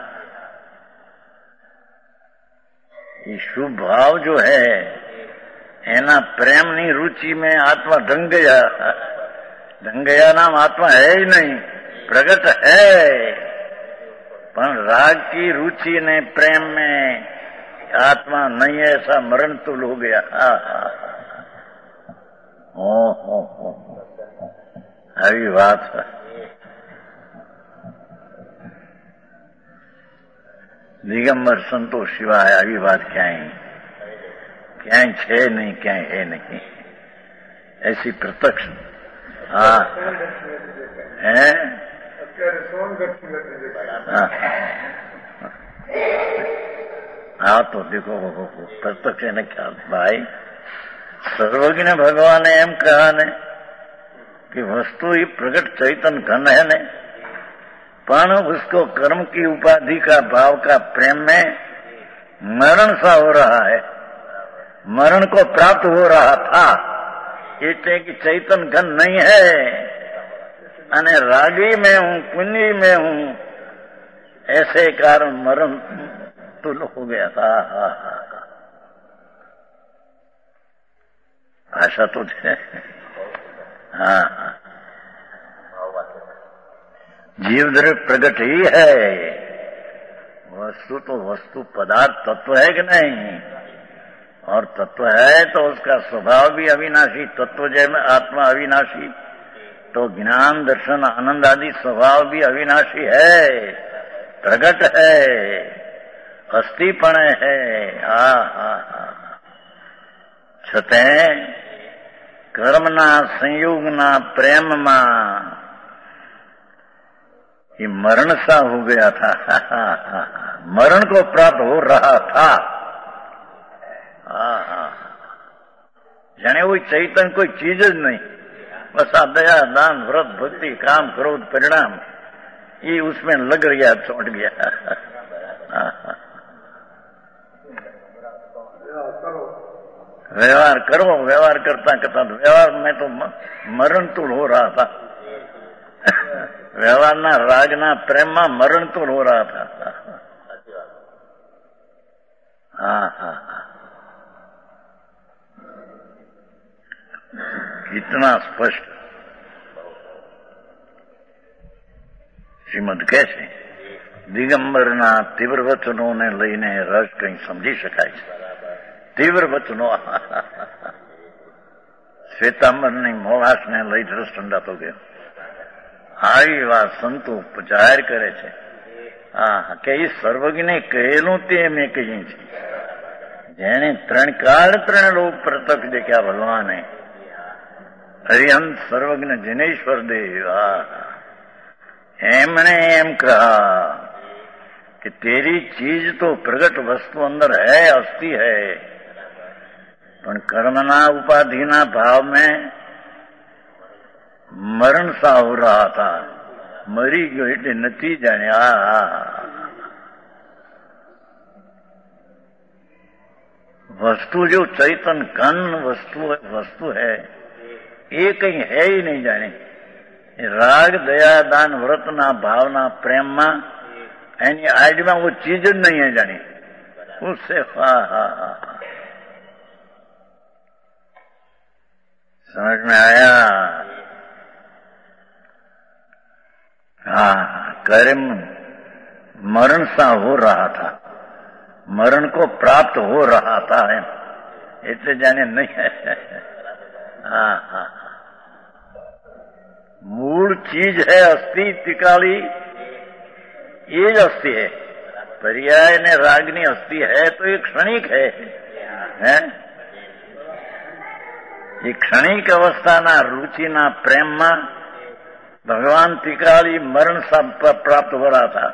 ये शुभ भाव जो है एना प्रेमनी रुचि में आत्मा ढंग गया ढंग गया नाम आत्मा है ही नहीं प्रगट है पर राग की रुचि ने प्रेम में आत्मा नहीं ऐसा मरण तुल हो गया। ओ हो हो આવી વાત दिगंबर संतोष सिवाय આવી વાત ક્યાંય ક્યાંય છે नहीं ક્યાંય है नहीं ऐसी प्रत्यक्ष। हाँ है हाँ तो देखो प्रत्यक्ष ने क्या भाई सर्वज्ञ ने भगवान ने एम कहा ने कि वस्तु ही प्रकट चैतन्य घन है ने पण उसको कर्म की उपाधि का भाव का प्रेम में मरण सा हो रहा है मरण को प्राप्त हो रहा था इसलिए कि चैतन्य घन नहीं है अने रागी में हूं पुण्य में हूं ऐसे कारण मरण तुल हो गया था। आशा तो है। हाँ जीव द्रव्य प्रकट ही है। वस्तु तो वस्तु पदार्थ तत्व है कि नहीं, और तत्व है तो उसका स्वभाव भी अविनाशी, तत्व जय में आत्मा अविनाशी, तो ज्ञान दर्शन आनंद आदि स्वभाव भी अविनाशी है, प्रकट है, अस्थिपण है। आ हा हा छते कर्मना संयोगना प्रेममा ये मरण सा हो गया था। मरण को प्राप्त हो रहा था। जाने वो चैतन्य कोई चीज ज नहीं, बस आ दया दान व्रत भक्ति काम क्रोध परिणाम ये उसमें लग गया, चौंट गया। व्यवहार करो, व्यवहार करता करता व्यवहार में तो मरण तुल हो रहा था। व्यवहार ना राग ना प्रेम में मरण तुल हो रहा था। हाँ हाँ कितना स्पष्ट શ્રીમદ કહે છે, દિગંબરના તીવ્ર વચનોને લઈને રસ કંઈ સમજી શકાય છે. તીવ્ર વચનો શ્વેતાંબરની મોહાશને લઈ રસ ઠંડાતો ગયો. આવી વાત સંતો જાહેર કરે છે. હા કે એ સર્વજ્ઞને કહેલું તે મેં કહ્યું છે. જેને ત્રણ કાળ ત્રણ લોક પ્રત્યક્ષ દેખ્યા ભગવાને, હરિહંત સર્વજ્ઞ જિનેશ્વર દેવ, એમણે એમ કહા कि तेरी चीज तो प्रगट वस्तु अंदर है, अस्थि है, पर कर्मना उपाधिना भाव में मरण सा हो रहा था. मरी गयो એટલે નથી જાણ્યા. वस्तु जो चैतन कन वस्तु वस्तु है ये कहीं है ही नहीं जाने. राग दया दान व्रतना भावना प्रेम में एनी आइड में वो चीज नहीं है जानी. उससे हा हा हा समझ में आया. हाँ कर्म मरण सा हो रहा था, मरण को प्राप्त हो रहा था, इतने जाने नहीं है. हाँ हाँ मूल चीज है अस्थि तिकाली, ये ज अस्थि है. पर्याय ने रागनी अस्थि है तो ये क्षणिक है, है? ये क्षणिक अवस्था ना रुचि ना प्रेम में भगवान तिकाली मरण सब प्राप्त हो रहा था.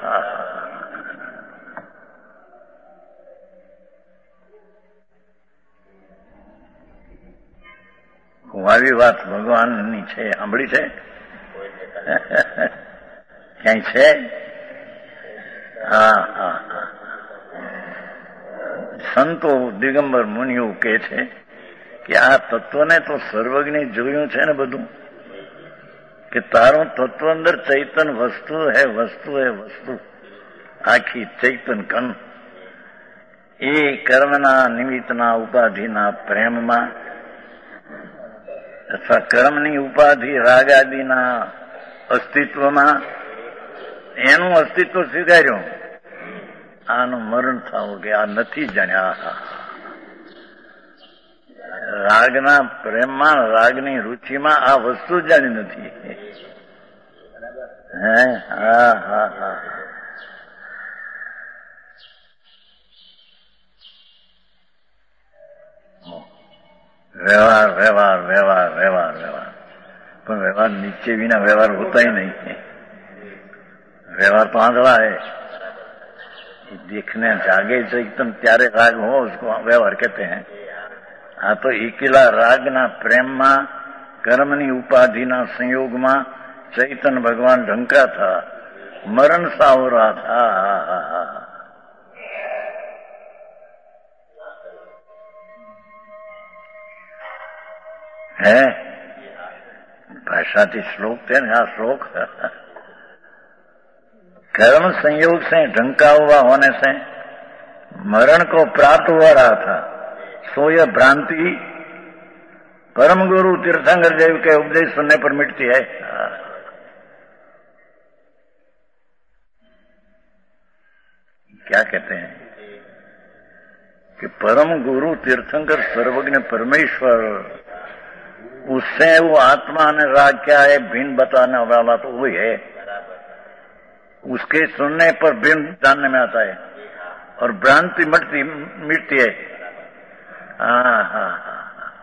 હું આવી વાત ભગવાનની છે સાંભળી છે ક્યાંય છે? હા હા હા સંતો દિગંબર મુનિઓ કહે છે કે આ તત્વને તો સર્વજ્ઞ જોયું છે ને બધું, કે તારું તત્વ અંદર ચૈતન વસ્તુ હે, વસ્તુ હે વસ્તુ આખી ચૈતન કન એ કર્મના નિમિત્તના ઉપાધિના પ્રેમમાં અથવા કર્મની ઉપાધિ રાગાદિના અસ્તિત્વમાં એનું અસ્તિત્વ સ્વીકાર્યું. આનું મરણ થવું કે આ નથી જાણ્યા. રાગના પ્રેમમાં રાગની રુચિમાં આ વસ્તુ જાણી નથી. હે હા હા હા व्यवहार व्यवहार व्यवहार व्यवहार व्यवहार पर व्यवहार नीचे बिना व्यवहार होता ही नहीं है. व्यवहार तो आंधवा है. देखने जागे चैतन त्यारे राग हो उसको व्यवहार कहते हैं. हाँ तो इकिला राग ना प्रेम में कर्मनी उपाधि ना संयोग में चैतन भगवान ढंका था, मरण सा हो रहा था. है भाषा थी श्लोक थे ना श्लोक. कर्म संयोग से ढंका हुआ होने से मरण को प्राप्त हो रहा था. सो यह भ्रांति परम गुरु तीर्थंकर देव के उपदेश सुनने पर मिटती है. क्या कहते हैं कि परम गुरु तीर्थंकर सर्वज्ञ परमेश्वर, उससे वो आत्मा ने राग क्या है भिन्न बताने वाला तो वही है। उसके सुनने पर भिन्न जानने में आता है और भ्रांति मिटती मिटती है। हाँ हाँ हाँ,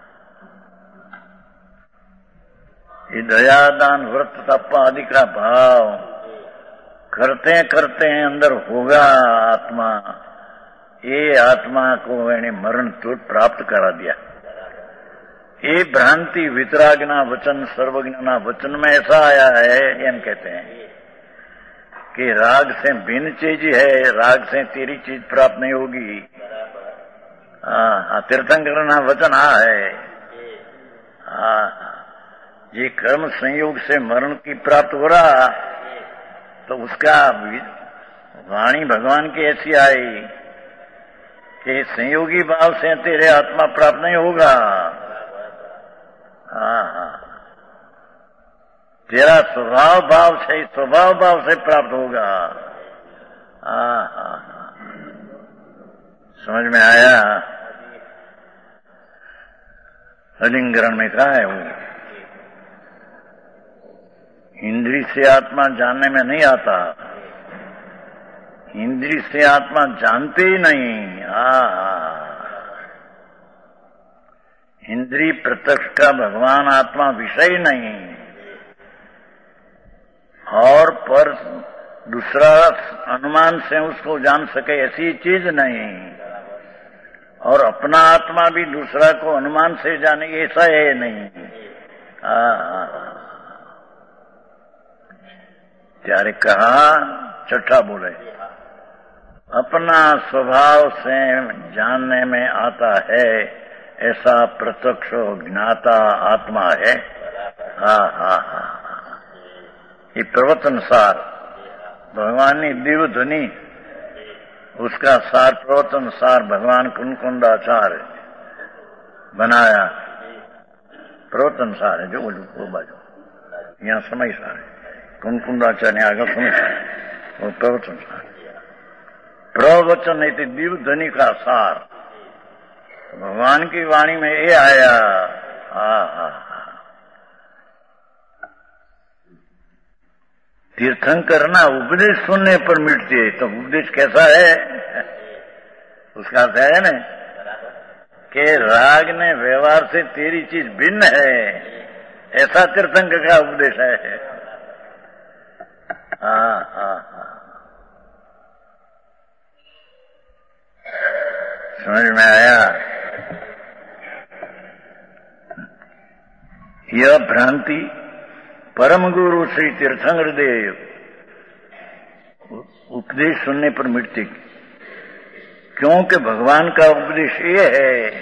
ये दया दान व्रत तप आदि का भाव करते करते हैं अंदर होगा आत्मा। ये आत्मा को मैंने मरण तुरंत प्राप्त करा दिया। ये भ्रांति वितरागना वचन सर्वज्ञना वचन में ऐसा आया है, हम कहते हैं कि राग से भिन्न चीज है, राग से तेरी चीज प्राप्त नहीं होगी। हाँ, तीर्थंकर ना वचन आ है। हाँ, ये कर्म संयोग से मरण की प्राप्त हो रहा तो उसका वाणी भगवान की ऐसी आई कि संयोगी भाव से तेरे आत्मा प्राप्त नहीं होगा। हाँ हाँ, तेरा स्वभाव भाव से स्वभाव भाव से प्राप्त होगा। हाँ हाँ, समझ में आया? अधिकरण में कहा है वो इंद्री से आत्मा जानने में नहीं आता, इंद्री से आत्मा जानते ही नहीं। हाँ, इंद्री प्रत्यक्ष का भगवान आत्मा विषय नहीं और पर दूसरा अनुमान से उसको जान सके ऐसी चीज नहीं, और अपना आत्मा भी दूसरा को अनुमान से जाने ऐसा है नहीं। हाँ, त्यारे कहा छठा बोले अपना स्वभाव से जानने में आता है ऐसा प्रत्यक्ष ज्ञाता आत्मा है। हाँ हाँ हाँ, ये प्रवचन सार भगवान ने दिव्य ध्वनि उसका सार प्रवचन सार भगवान कुंकुंडाचार्य बनाया। प्रवचन सार है जो वो बाजू यहाँ समय सार है, कुंकुंडाचार्य आगे समय सार वो प्रवचन सार। प्रवचन है दिव्य ध्वनि का सार भगवान की वाणी में ये आया। हाँ हाँ, तीर्थंकर ना उपदेश सुनने पर मिटती है। तो उपदेश कैसा है उसका अर्थ है ना कि राग ने व्यवहार से तेरी चीज भिन्न है, ऐसा तीर्थंकर का उपदेश है। हाँ हाँ हाँ, समझ में आया? यह भ्रांति परम गुरु श्री तीर्थंकर देव उपदेश सुनने पर मिटती, क्योंकि भगवान का उपदेश ये है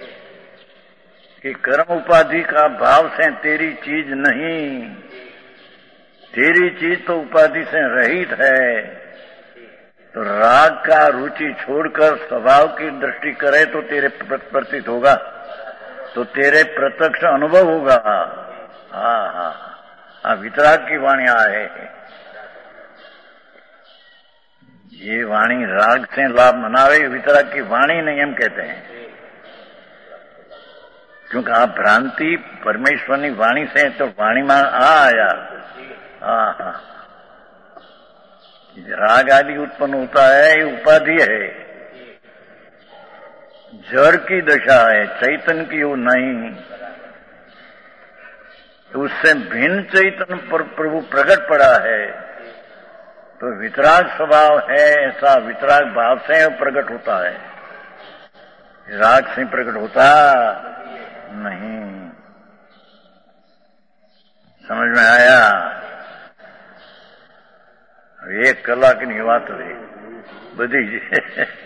कि कर्म उपाधि का भाव से तेरी चीज नहीं, तेरी चीज तो उपाधि से रहित है। तो राग का रुचि छोड़कर स्वभाव की दृष्टि करे तो तेरे प्रतीत होगा, तो तेरे प्रत्यक्ष अनुभव होगा। हाँ हाँ हाँ, वितराग की वाणी आए, ये वाणी राग से लाभ मनावे, वितराग की वाणी नहीं हम कहते हैं, क्योंकि आप भ्रांति परमेश्वर की वाणी से तो वाणी में आ आया। हाँ हाँ, राग आदि उत्पन्न होता है ये उपाधि है, जड़ की दशा है, चैतन्य की वो नहीं। उससे भिन्न चैतन्य पर प्रभु प्रकट पड़ा है, तो वितराग स्वभाव है, ऐसा वितराग भाव से प्रकट होता है, राग से प्रकट होता नहीं। समझ में आया? एक કલાકની વાત રહી બધી જ।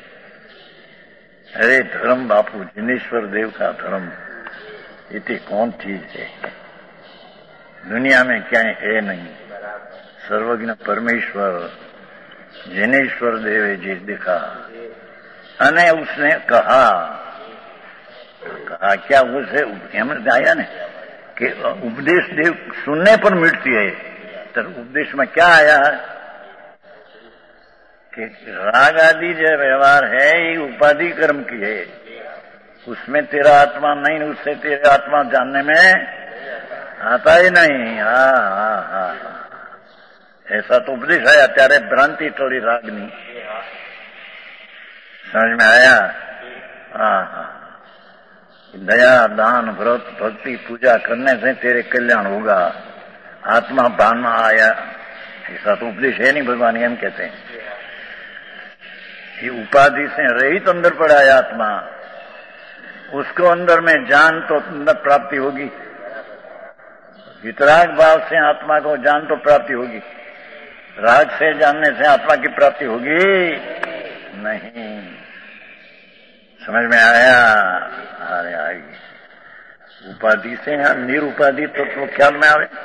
अरे धर्म बापू जिनेश्वर देव का धर्म इतनी कौन चीज है दुनिया में, क्या है नहीं। सर्वज्ञ परमेश्वर जिनेश्वर देव जी दिखा, अने उसने कहा कहा क्या उसे एम आया ने कि उपदेश देव सुनने पर मिटती है। तो उपदेश में क्या आया कि राग आदि जो व्यवहार है ये उपाधि कर्म की है, उसमें तेरा आत्मा नहीं, उससे तेरे आत्मा जानने में आता ही नहीं। हा हा हा ऐसा तो उपदेश है। त्यारे भ्रांति थोड़ी रागनी समझ में आया। हाँ हाँ दया दान व्रत भक्ति पूजा करने से तेरे कल्याण होगा, आत्मा भान में आया, ऐसा तो उपदेश है नहीं। भगवान एम कहते हैं कि उपाधि से रहित अंदर पड़ा है आत्मा, उसको अंदर में जान तो अंदर प्राप्ति होगी। वितराग भाव से आत्मा को जान तो प्राप्ति होगी, राग से जानने से आत्मा की प्राप्ति होगी नहीं। समझ में आया। अरे आएगी उपाधि से निरुपाधि तो, तो ख्याल में आवे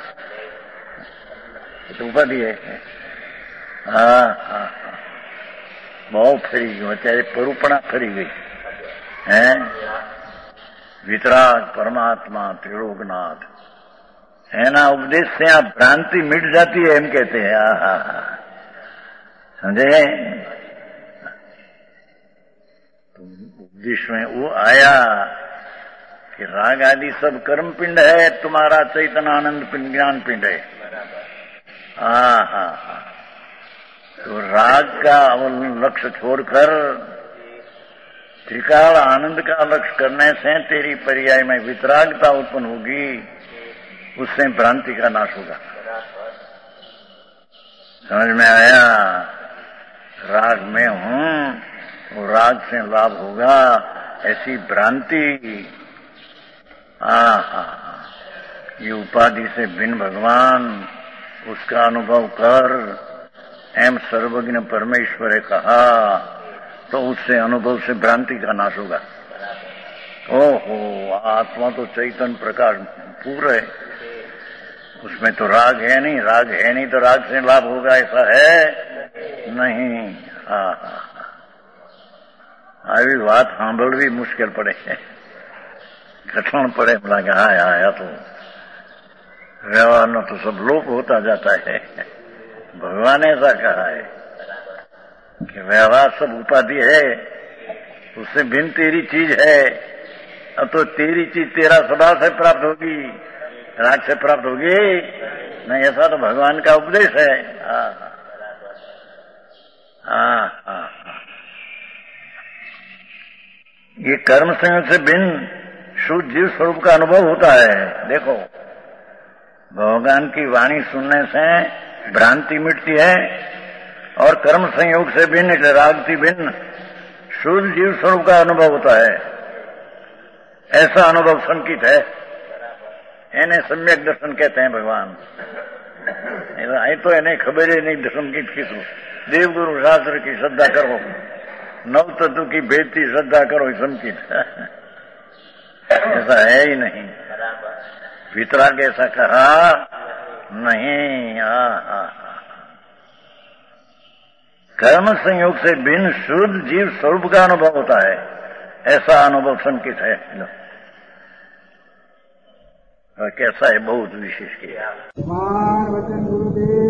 तो उपाधि है। हाँ हाँ बहुत फरी गई, અત્યારે પરુપણા ફરી ગઈ है। वितराग परमात्मा त्रिलोकनाथ एना उपदेश से आप भ्रांति मिट जाती है, एम कहते हैं। हा हा हा समझे। तो उपदेश में वो आया कि राग आदि सब कर्म पिंड है, तुम्हारा चैतन्य आनंद पिंड ज्ञान पिंड है। हा हा हा तो राग का लक्ष्य छोड़कर त्रिकाल आनंद का लक्ष्य करने से तेरी पर्याय में वितरागता उत्पन्न होगी, उससे भ्रांति का नाश होगा। समझ में आया। राग में हूं तो राग से लाभ होगा, ऐसी भ्रांति। हाँ हाँ ये उपाधि से भिन्न भगवान, उसका अनुभव कर, एम सर्वज्ञ परमेश्वर ने कहा, तो उससे अनुभव से भ्रांति का नाश होगा। ओहो आत्मा तो चैतन्य प्रकाश पूर्ण है, उसमें तो राग है नहीं, राग है नहीं तो राग से लाभ होगा ऐसा है नहीं। हाँ हाँ આવી વાત સાંભળવી મુશ્કેલ પડે છે, કઠણ પડે। લાગે હા આયા तो व्यवहार न तो सब लोप होता जाता है। भगवान ऐसा कहा है कि व्यवहार सब उपाधि है, उससे भिन्न तेरी चीज है। अब तो तेरी चीज तेरा स्वभाव से प्राप्त होगी, राग से प्राप्त होगी नहीं, ऐसा तो भगवान का उपदेश है। हाँ हाँ हाँ ये कर्म संयोग से भिन्न शुद्ध जीव स्वरूप का अनुभव होता है। देखो भगवान की वाणी सुनने से भ्रांति मिटती है, और कर्म संयोग से भिन्न એટલે राग થી भिन्न शुद्ध जीव स्वरूप का अनुभव होता है। ऐसा अनुभव संकित है, એને सम्यक दर्शन कहते हैं भगवान। आई तो એને खबर ही नहीं संकित किसू। देवगुरु शास्त्र की श्रद्धा करो, नव तत्व की भेदती श्रद्धा करो, संकित ऐसा है ही नहीं। वितराग ऐसा कहा नहीं। आ, आ, आ। कर्म संयोग से भिन्न शुद्ध जीव स्वरूप का अनुभव होता है, ऐसा अनुभव संकित है। और कैसा है बहुत विशेष किया। मान वचन गुरुदेव